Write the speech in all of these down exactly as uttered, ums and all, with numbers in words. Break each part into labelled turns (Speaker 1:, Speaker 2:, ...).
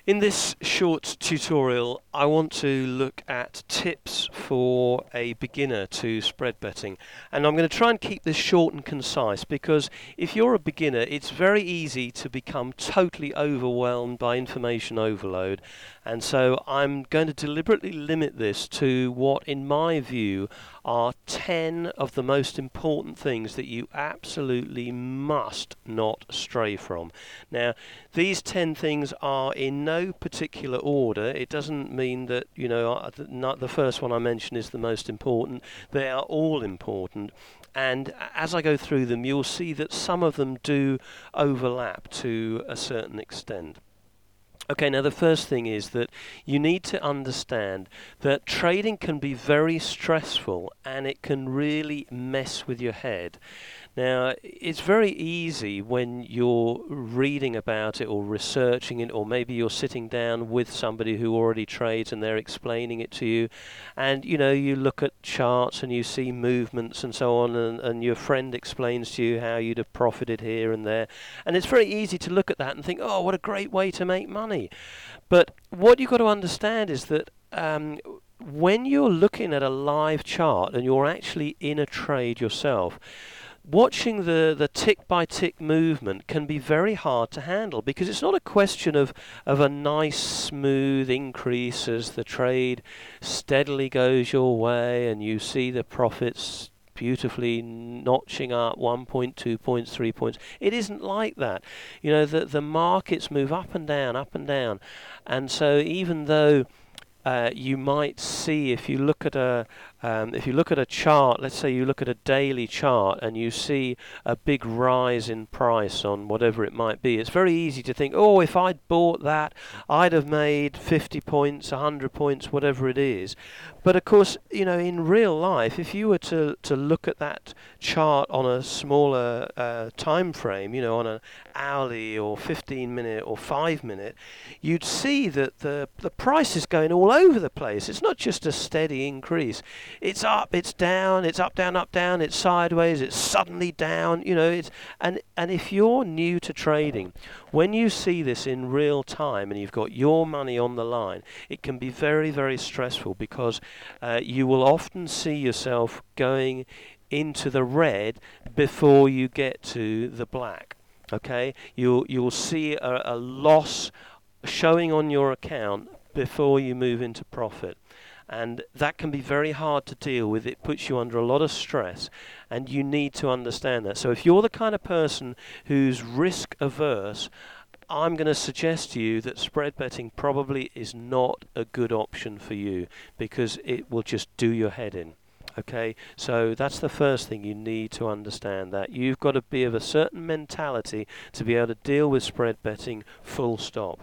Speaker 1: In this short tutorial, I want to look at tips for a beginner to spread betting. And I'm going to try and keep this short and concise because if you're a beginner, it's very easy to become totally overwhelmed by information overload. And so I'm going to deliberately limit this to what, in my view, are ten of the most important things that you absolutely must not stray from. Now, these ten things are in no particular order. It doesn't mean that, you know, uh, th- not the first one I mention is the most important. They are all important. And as I go through them, you'll see that some of them do overlap to a certain extent. Okay, now the first thing is that you need to understand that trading can be very stressful and it can really mess with your head. Now, it's very easy when you're reading about it or researching it, or maybe you're sitting down with somebody who already trades and they're explaining it to you, and you know, you look at charts and you see movements and so on, and, and your friend explains to you how you'd have profited here and there, and it's very easy to look at that and think, oh, what a great way to make money. But what you've got to understand is that um, when you're looking at a live chart and you're actually in a trade yourself, watching the, the tick-by-tick movement can be very hard to handle because it's not a question of, of a nice, smooth increase as the trade steadily goes your way and you see the profits beautifully notching up one point two points, three points. It isn't like that. You know, the, the markets move up and down, up and down. And so even though Uh, you might see, if you look at a um, if you look at a chart, let's say you look at a daily chart and you see a big rise in price on whatever it might be, it's very easy to think, oh, if I'd bought that, I'd have made fifty points, one hundred points, whatever it is. But of course, you know, in real life, if you were to, to look at that chart on a smaller uh, time frame, you know, on an hourly or fifteen minute or five minute, you'd see that the the price is going all over the place. It's not just a steady increase. It's up, it's down, it's up, down, up, down, it's sideways, it's suddenly down, you know, it's and and if you're new to trading, when you see this in real time and you've got your money on the line, it can be very, very stressful because uh, you will often see yourself going into the red before you get to the black. Okay, you'll you'll see a, a loss showing on your account before you move into profit, and that can be very hard to deal with. It puts you under a lot of stress, and you need to understand that. So if you're the kind of person who's risk averse, I'm going to suggest to you that spread betting probably is not a good option for you because it will just do your head in. Okay, so that's the first thing you need to understand, that you've got to be of a certain mentality to be able to deal with spread betting full stop.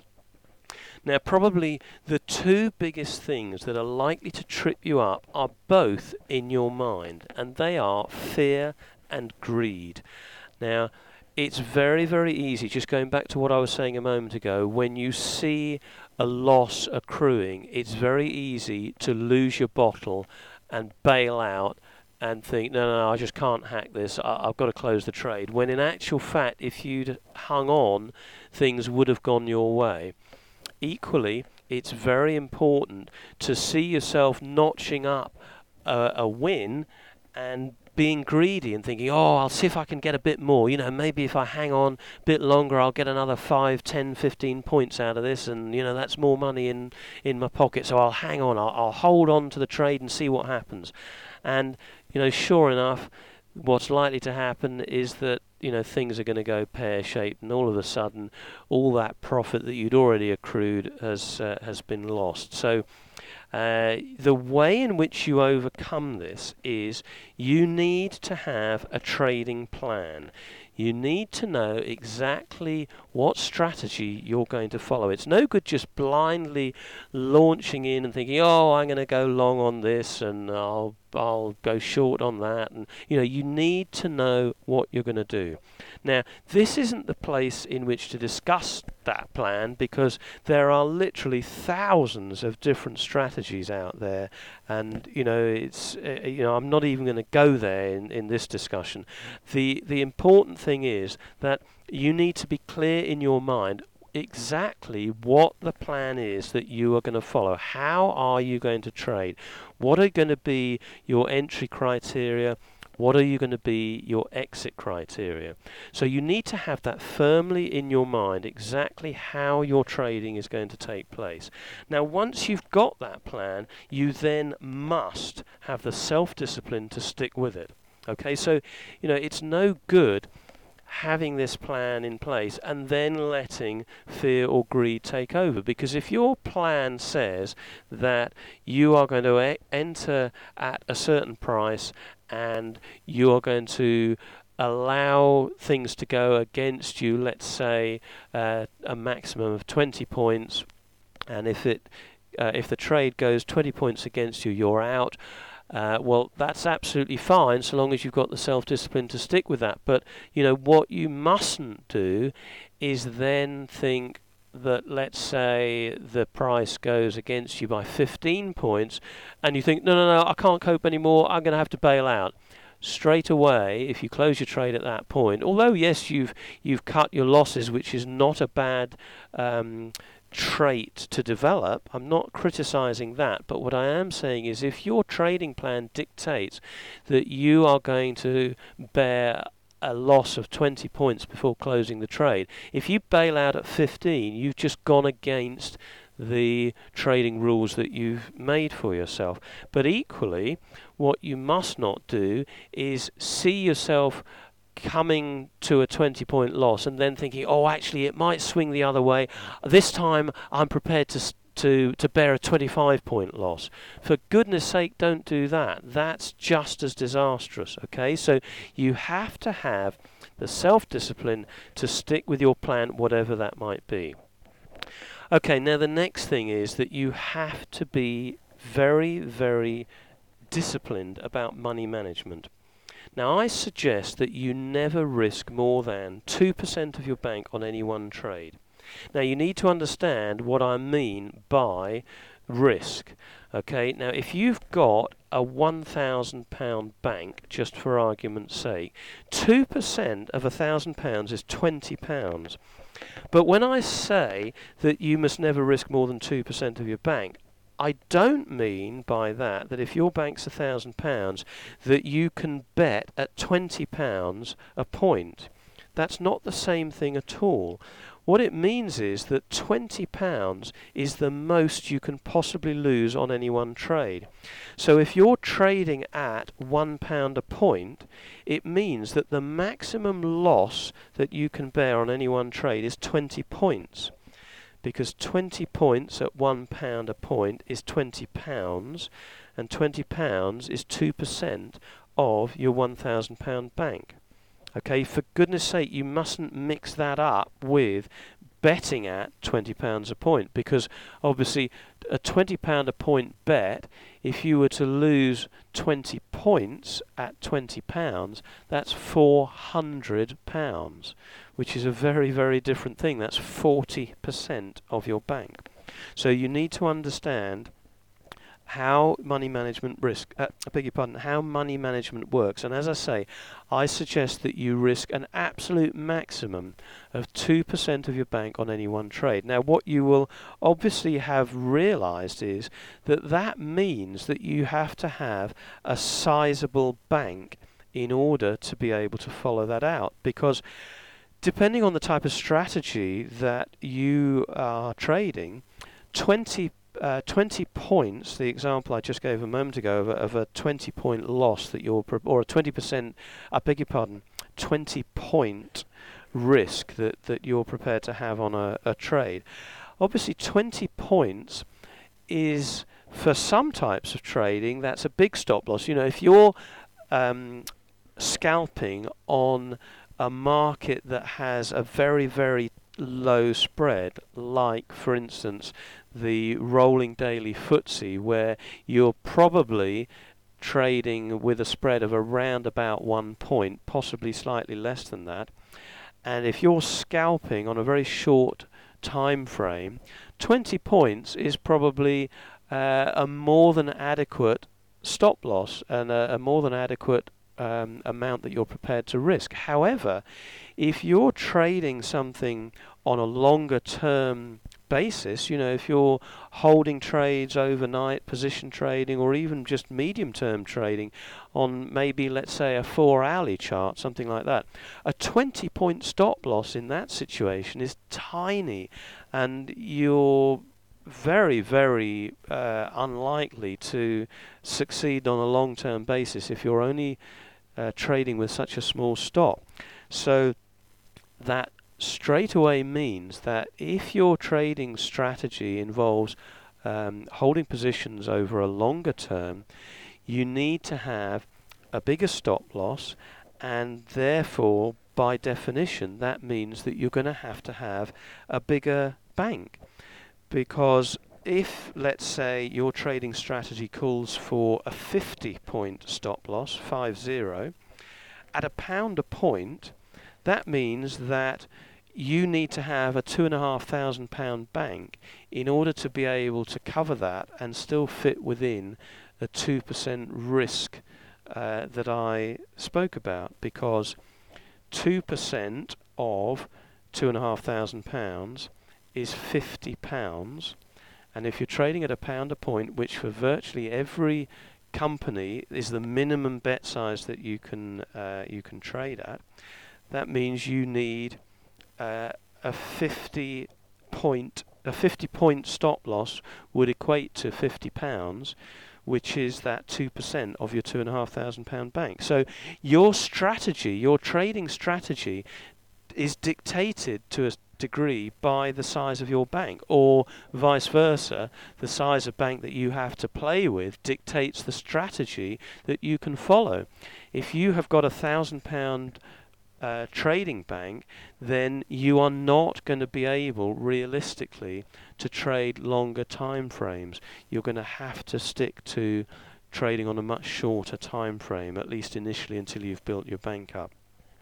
Speaker 1: Now, probably the two biggest things that are likely to trip you up are both in your mind, and they are fear and greed. Now, it's very, very easy, just going back to what I was saying a moment ago, when you see a loss accruing, it's very easy to lose your bottle and bail out and think, no, no, no, I just can't hack this, I, I've got to close the trade. When in actual fact, if you'd hung on, things would have gone your way. Equally, it's very important to see yourself notching up a, a win and being greedy and thinking, oh, I'll see if I can get a bit more. You know, maybe if I hang on a bit longer, I'll get another five, ten, fifteen points out of this, and you know, that's more money in, in my pocket. So I'll hang on, I'll, I'll hold on to the trade and see what happens. And you know, sure enough, what's likely to happen is that, you know, things are going to go pear-shaped, and all of a sudden, all that profit that you'd already accrued has uh, has been lost. So, uh, the way in which you overcome this is you need to have a trading plan. You need to know exactly what strategy you're going to follow. It's no good just blindly launching in and thinking, oh, I'm going to go long on this and I'll I'll go short on that. And you know, you need to know what you're going to do. Now, this isn't the place in which to discuss that plan because there are literally thousands of different strategies out there, and you know, it's uh, you know, I'm not even going to go there in, in this discussion. The the important thing is that you need to be clear in your mind exactly what the plan is that you are going to follow. How are you going to trade? What are going to be your entry criteria? What are you going to be your exit criteria? So you need to have that firmly in your mind, exactly how your trading is going to take place. Now, once you've got that plan, you then must have the self-discipline to stick with it. Okay, so, you know, it's no good having this plan in place and then letting fear or greed take over, because if your plan says that you are going to e- enter at a certain price and you are going to allow things to go against you, let's say uh, a maximum of twenty points, and if it uh, if the trade goes twenty points against you, you're out. Uh, well, that's absolutely fine so long as you've got the self-discipline to stick with that. But, you know, what you mustn't do is then think that, let's say, the price goes against you by fifteen points and you think, no, no, no, I can't cope anymore, I'm going to have to bail out. Straight away, if you close your trade at that point, although, yes, you've you've cut your losses, which is not a bad Um, trait to develop. I'm not criticizing that, but what I am saying is if your trading plan dictates that you are going to bear a loss of twenty points before closing the trade, if you bail out at fifteen, you've just gone against the trading rules that you've made for yourself. But equally, what you must not do is see yourself coming to a twenty point loss and then thinking, oh, actually it might swing the other way, this time I'm prepared to to to bear a twenty-five point loss. For goodness sake, don't do that. That's just as disastrous. Okay, so you have to have the self-discipline to stick with your plan, whatever that might be. Okay, now the next thing is that you have to be very, very disciplined about money management. Now, I suggest that you never risk more than two percent of your bank on any one trade. Now, you need to understand what I mean by risk. Okay, now if you've got a one thousand pound bank, just for argument's sake, two percent of one thousand pounds is twenty pounds. But when I say that you must never risk more than two percent of your bank, I don't mean by that that if your bank's one thousand pounds that you can bet at twenty pounds a point. That's not the same thing at all. What it means is that twenty pounds is the most you can possibly lose on any one trade. So if you're trading at one pound a point, it means that the maximum loss that you can bear on any one trade is twenty points. Because twenty points at one pound a point is twenty pounds, and twenty pounds is two percent of your one thousand pound bank. Okay, for goodness sake, you mustn't mix that up with betting at twenty pounds a point, because obviously a twenty pound a point bet, if you were to lose twenty points at twenty pounds, that's four hundred pounds, which is a very, very different thing. That's forty percent of your bank. So you need to understand how money management risk, uh, I beg your pardon, how money management works. And as I say, I suggest that you risk an absolute maximum of two percent of your bank on any one trade. Now, what you will obviously have realized is that that means that you have to have a sizable bank in order to be able to follow that out, because depending on the type of strategy that you are trading, twenty Uh, twenty points, the example I just gave a moment ago of a, of a twenty point loss that you're, pre- or a twenty percent, I beg your pardon, twenty point risk that, that you're prepared to have on a, a trade. Obviously twenty points is, for some types of trading, that's a big stop loss. You know, if you're um, scalping on a market that has a very, very low spread, like, for instance, the rolling daily F T S E, where you're probably trading with a spread of around about one point, possibly slightly less than that, and if you're scalping on a very short time frame, twenty points is probably uh, a more than adequate stop loss and a, a more than adequate um, amount that you're prepared to risk. However, if you're trading something on a longer term basis, you know, if you're holding trades overnight, position trading, or even just medium term trading on maybe, let's say, a four hourly chart, something like that, a twenty point stop loss in that situation is tiny, and you're very, very uh, unlikely to succeed on a long-term basis if you're only uh, trading with such a small stop. So that straight away means that if your trading strategy involves um, holding positions over a longer term, you need to have a bigger stop loss, and therefore, by definition, that means that you're going to have to have a bigger bank. Because if, let's say, your trading strategy calls for a fifty point stop loss, five zero, at a pound a point, that means that you need to have a two and a half thousand pound bank in order to be able to cover that and still fit within the two percent risk uh, that I spoke about, because two percent of two and a half thousand pounds is fifty pounds, and if you're trading at a pound a point, which for virtually every company is the minimum bet size that you can uh, you can trade at, that means you need uh, a fifty point a fifty point stop loss would equate to fifty pounds, which is that two percent of your two and a half thousand pound bank. So your strategy, your trading strategy, is dictated to a degree by the size of your bank, or vice versa. The size of bank that you have to play with dictates the strategy that you can follow. If you have got a thousand pound uh, trading bank, then you are not going to be able realistically to trade longer time frames. You're going to have to stick to trading on a much shorter time frame, at least initially, until you've built your bank up.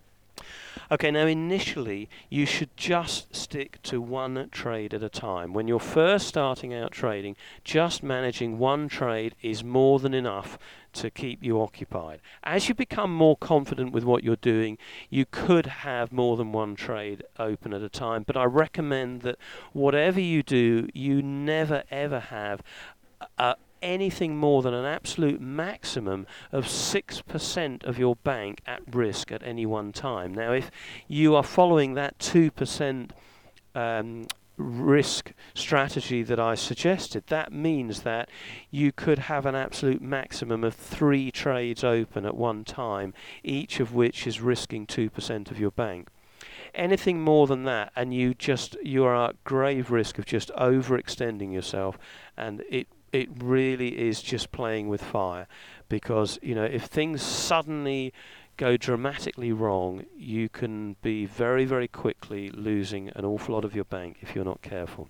Speaker 1: Okay, now initially you should just stick to one trade at a time. When you're first starting out trading, just managing one trade is more than enough to keep you occupied. As you become more confident with what you're doing, you could have more than one trade open at a time, but I recommend that whatever you do, you never ever have a anything more than an absolute maximum of six percent of your bank at risk at any one time. Now, if you are following that two percent um, risk strategy that I suggested, that means that you could have an absolute maximum of three trades open at one time, each of which is risking two percent of your bank. Anything more than that, and you just you are at grave risk of just overextending yourself, and it it really is just playing with fire, because, you know, if things suddenly go dramatically wrong, you can be very, very quickly losing an awful lot of your bank if you're not careful.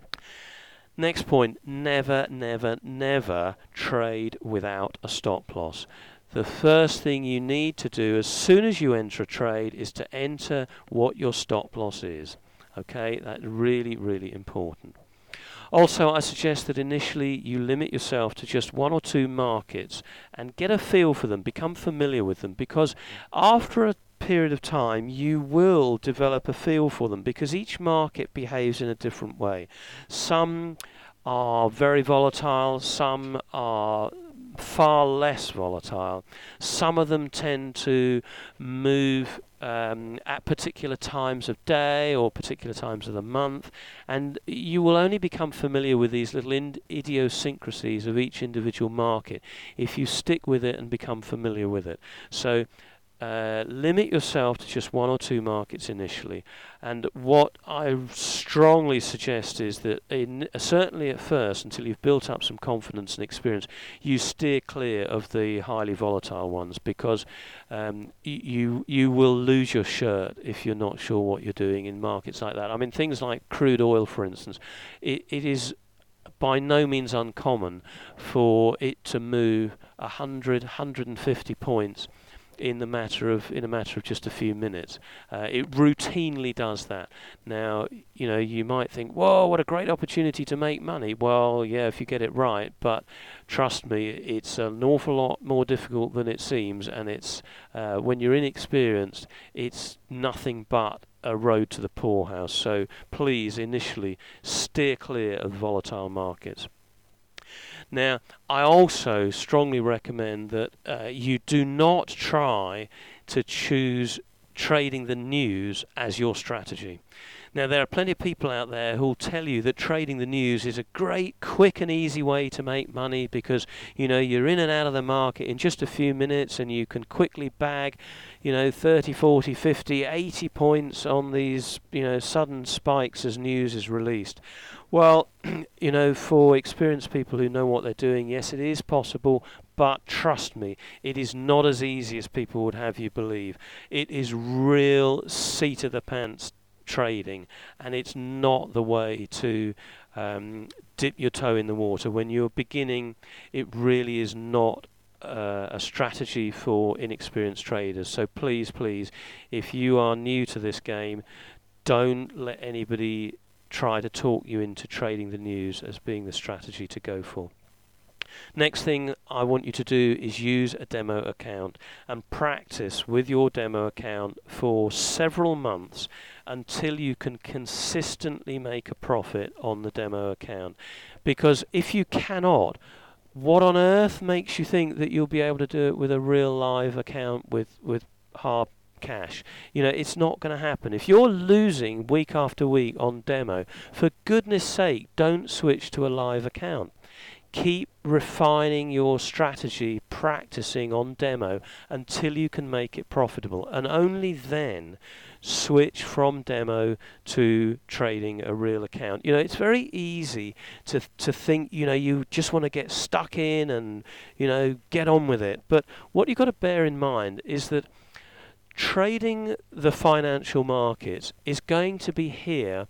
Speaker 1: Next point, never, never, never trade without a stop loss. The first thing you need to do as soon as you enter a trade is to enter what your stop loss is. Okay, that's really, really important. Also, I suggest that initially you limit yourself to just one or two markets and get a feel for them, become familiar with them, because after a period of time you will develop a feel for them, because each market behaves in a different way. Some are very volatile, some are far less volatile. Some of them tend to move um, at particular times of day or particular times of the month, and you will only become familiar with these little ind- idiosyncrasies of each individual market if you stick with it and become familiar with it. So Uh, limit yourself to just one or two markets initially, and what I strongly suggest is that in, uh, certainly at first, until you've built up some confidence and experience, you steer clear of the highly volatile ones, because um, y- you you will lose your shirt if you're not sure what you're doing in markets like that. I mean, things like crude oil, for instance, it, it is by no means uncommon for it to move one hundred, one hundred fifty points in the matter of in a matter of just a few minutes. Uh, it routinely does that. Now, you know, you might think, whoa, what a great opportunity to make money. Well, yeah, if you get it right, but trust me, it's an awful lot more difficult than it seems, and it's uh, when you're inexperienced, it's nothing but a road to the poorhouse. So please, initially, steer clear of volatile markets. Now, I also strongly recommend that uh, you do not try to choose trading the news as your strategy. Now, there are plenty of people out there who will tell you that trading the news is a great, quick and easy way to make money because, you know, you're in and out of the market in just a few minutes and you can quickly bag, you know, thirty, forty, fifty, eighty points on these, you know, sudden spikes as news is released. Well, you know, for experienced people who know what they're doing, yes, it is possible, but trust me, it is not as easy as people would have you believe. It is real seat of the pants trading, and it's not the way to um, dip your toe in the water. When you're beginning, it really is not uh, a strategy for inexperienced traders. So please, please, if you are new to this game, don't let anybody try to talk you into trading the news as being the strategy to go for. Next thing I want you to do is use a demo account and practice with your demo account for several months until you can consistently make a profit on the demo account. Because if you cannot, what on earth makes you think that you'll be able to do it with a real live account with, with hard cash? You know, it's not going to happen. If you're losing week after week on demo, for goodness sake, don't switch to a live account. Keep refining your strategy, practicing on demo until you can make it profitable, and only then switch from demo to trading a real account. You know, it's very easy to to think, you know, you just want to get stuck in and, you know, get on with it. But what you've got to bear in mind is that trading the financial markets is going to be here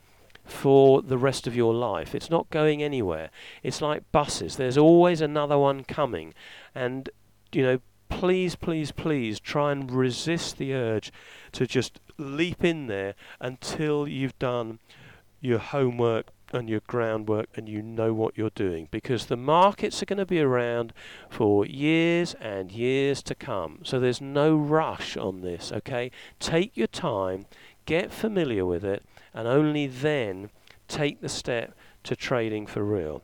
Speaker 1: for the rest of your life. It's not going anywhere. It's like buses. There's always another one coming. And, you know, please, please, please try and resist the urge to just leap in there until you've done your homework and your groundwork and you know what you're doing, because the markets are going to be around for years and years to come. So there's no rush on this, okay? Take your time, get familiar with it, and only then take the step to trading for real.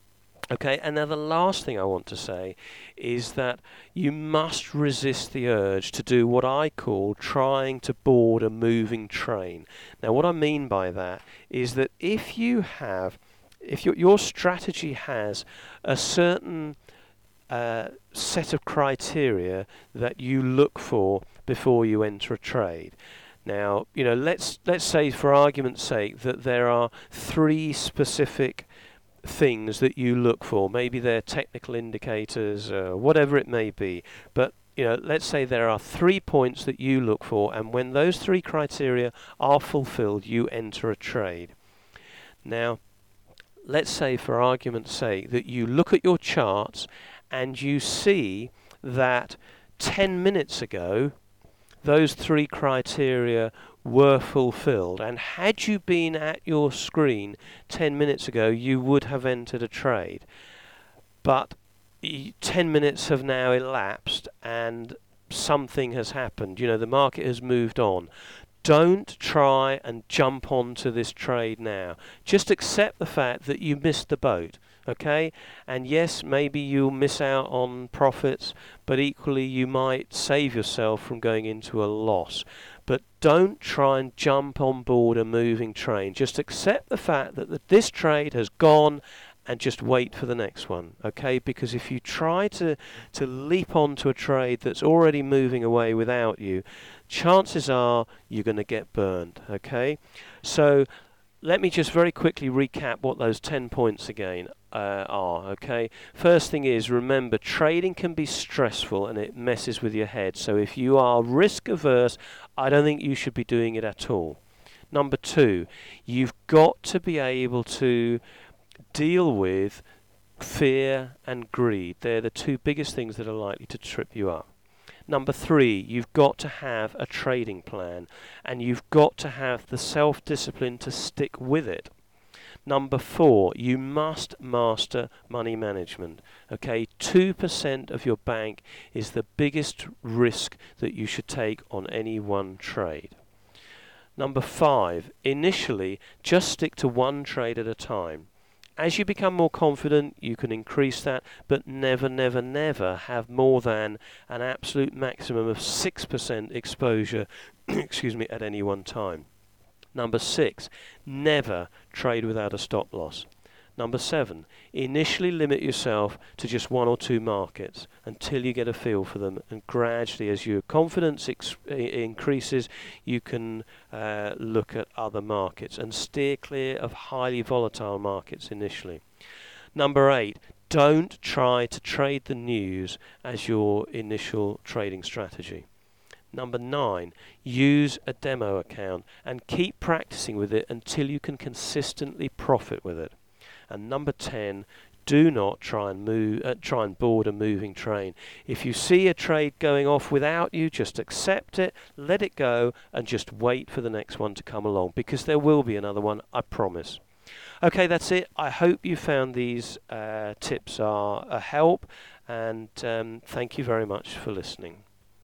Speaker 1: Okay, and now the last thing I want to say is that you must resist the urge to do what I call trying to board a moving train. Now what I mean by that is that if you have, if your, your strategy has a certain uh, set of criteria that you look for before you enter a trade. Now, you know, let's let's say for argument's sake that there are three specific things that you look for. Maybe they're technical indicators, uh, whatever it may be. But, you know, let's say there are three points that you look for, and when those three criteria are fulfilled, you enter a trade. Now, let's say for argument's sake that you look at your charts and you see that ten minutes ago those three criteria were fulfilled, and had you been at your screen ten minutes ago, you would have entered a trade. But ten minutes have now elapsed and something has happened. You know, the market has moved on. Don't try and jump onto this trade now. Just accept the fact that you missed the boat. Okay, and yes, maybe you'll miss out on profits, but equally you might save yourself from going into a loss. But don't try and jump on board a moving train. Just accept the fact that, that this trade has gone and just wait for the next one. Okay, because if you try to, to leap onto a trade that's already moving away without you, chances are you're going to get burned. Okay, so let me just very quickly recap what those ten points again uh, are, okay? First thing is, remember, trading can be stressful and it messes with your head. So if you are risk averse, I don't think you should be doing it at all. Number two, you've got to be able to deal with fear and greed. They're the two biggest things that are likely to trip you up. Number three, you've got to have a trading plan, and you've got to have the self-discipline to stick with it. Number four, you must master money management. Okay, two percent of your bank is the biggest risk that you should take on any one trade. Number five, initially, just stick to one trade at a time. As you become more confident, you can increase that, but never, never, never have more than an absolute maximum of six percent exposure excuse me, at any one time. Number six, never trade without a stop loss. Number seven, initially limit yourself to just one or two markets until you get a feel for them, and gradually, as your confidence ex- increases, you can uh, look at other markets and steer clear of highly volatile markets initially. Number eight, don't try to trade the news as your initial trading strategy. Number nine, use a demo account and keep practicing with it until you can consistently profit with it. And number ten, do not try and move, uh, try and board a moving train. If you see a trade going off without you, just accept it, let it go, and just wait for the next one to come along, because there will be another one, I promise. Okay, that's it. I hope you found these uh, tips are a help, and um, thank you very much for listening.